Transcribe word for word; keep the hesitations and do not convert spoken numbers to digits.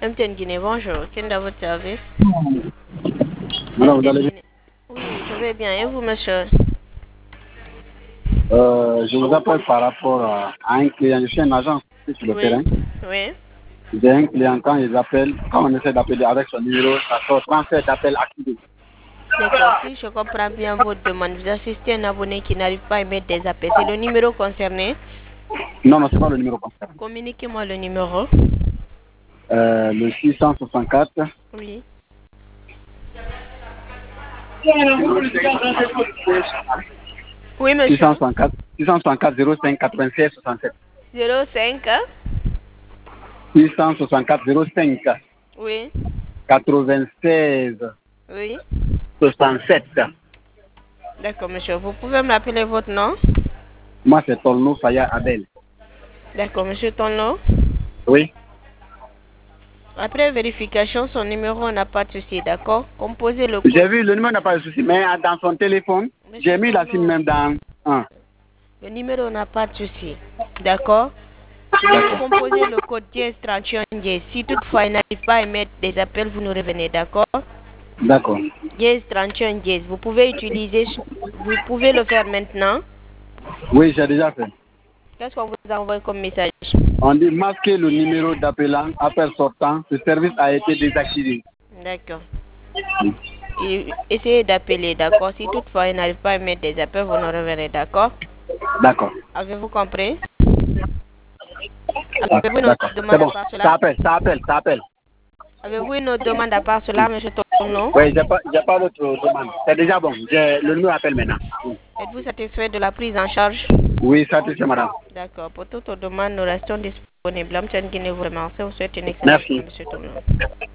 M T N Guinée, bonjour. Quel est dans votre service? Alors, vous allez bien? Oui, je vais bien. Et vous, monsieur? Euh, je vous appelle par rapport à, à un client. Je suis un agent sur le Oui. terrain. Oui. J'ai un client, quand ils appellent, quand on essaie d'appeler avec son numéro, ça sort transfert d'appel activé. D'accord. Si je comprends bien votre demande, vous assistez un abonné qui n'arrive pas à émettre des appels. C'est le numéro concerné? Non, non, c'est pas le numéro concerné. Communiquez-moi le numéro. Euh, le six cent soixante-quatre. Oui. Oui, monsieur. six cent soixante-quatre, six cent soixante-quatre zéro cinq quatre-vingt-seize soixante-sept. zéro cinq. six cent soixante-quatre zéro cinq Oui. quatre-vingt-seize Oui. soixante-sept. D'accord, monsieur. Vous pouvez me rappeler votre nom? Moi, c'est Tolno Faya Abel. D'accord, monsieur Tonlo. Oui. Après vérification, son numéro n'a pas de souci, d'accord? Composez le J'ai code. vu, le numéro n'a pas de souci, mais dans son téléphone, j'ai mis la SIM même dans un. Le numéro n'a pas de souci, d'accord? Vous composez le code dièse trente et un dièse. Si toutefois il n'arrive pas à émettre des appels, vous nous revenez, d'accord? D'accord. Dièse trente et un dièse. Vous pouvez utiliser, vous pouvez le faire maintenant. Oui, j'ai déjà fait. Qu'est-ce qu'on vous envoie comme message? On dit masquer le numéro d'appelant, appel sortant, ce service a été désactivé. D'accord. Et essayez d'appeler, d'accord? Si toutefois il n'arrive pas à émettre des appels, vous nous revenez, d'accord? D'accord. Avez-vous compris? D'accord. Avez-vous une autre demande C'est bon. à part cela? Ça appelle, ça appelle, ça appelle. Avez-vous une autre demande à part cela, monsieur Tono? Oui, j'ai pas, j'ai pas d'autre demande. C'est déjà bon. J'ai, le numéro appelle maintenant. Êtes-vous satisfait de la prise en charge? Oui, satisfait, madame. D'accord. Pour toute autre demande, nous restons disponibles. M T N Guinée vous remercie. Vous souhaite une excellente Merci. journée, monsieur Tono.